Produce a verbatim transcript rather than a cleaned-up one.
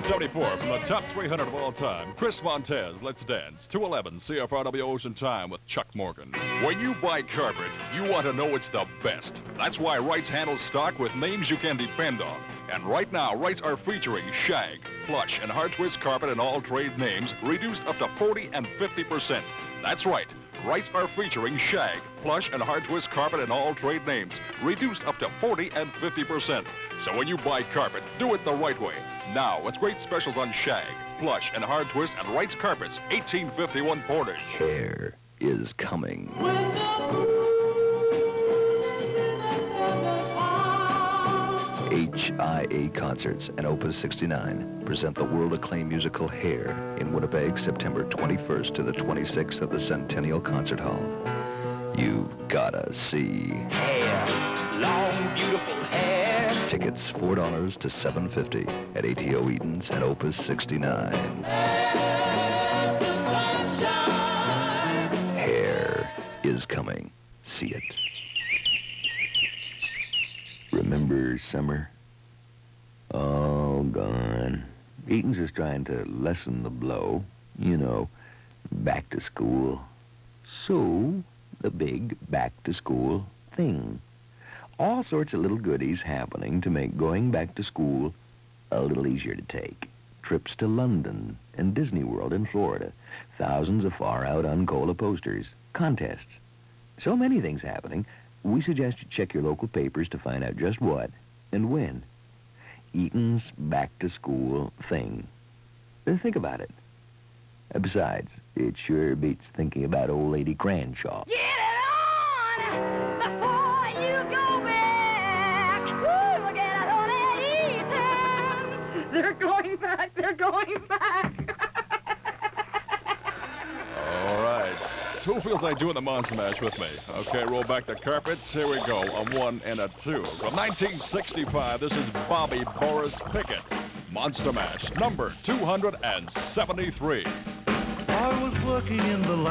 seventy-four from the top three hundred of all time, Chris Montez, Let's Dance. two eleven C F R W Ocean Time with Chuck Morgan. When you buy carpet, you want to know it's the best. That's why Wrights handles stock with names you can depend on. And right now, Wrights are featuring shag, plush, and hard twist carpet in all trade names, reduced up to forty and fifty percent. That's right. Wrights are featuring shag, plush, and hard twist carpet in all trade names, reduced up to forty and fifty percent. So when you buy carpet, do it the right way. Now, with great specials on shag, plush, and hard twist and Wrights carpets, eighteen fifty-one Portage. Hair is coming. H I A Concerts and Opus sixty-nine present the world-acclaimed musical Hair in Winnipeg, September twenty-first to the twenty-sixth at the Centennial Concert Hall. You've gotta see Hair, long, beautiful hair. Tickets four dollars to seven fifty at A T O Eaton's and Opus sixty-nine. Hair is coming. See it. Remember summer? Oh, gone. Eaton's is trying to lessen the blow. You know, back to school. So, the big back-to-school thing. All sorts of little goodies happening to make going back to school a little easier to take. Trips to London and Disney World in Florida. Thousands of far-out Uncola posters. Contests. So many things happening. We suggest you check your local papers to find out just what and when. Eaton's back-to-school thing. Think about it. Besides, it sure beats thinking about old Lady Cranshaw. Get it on before you go back. Woo, get it on at Eaton's. They're going back. They're going back. All right. Who feels like doing the Monster Mash with me? Okay, roll back the carpets. Here we go. A one and a two. From nineteen sixty-five, this is Bobby Boris Pickett. Monster Mash, number two hundred seventy-three. I was working in the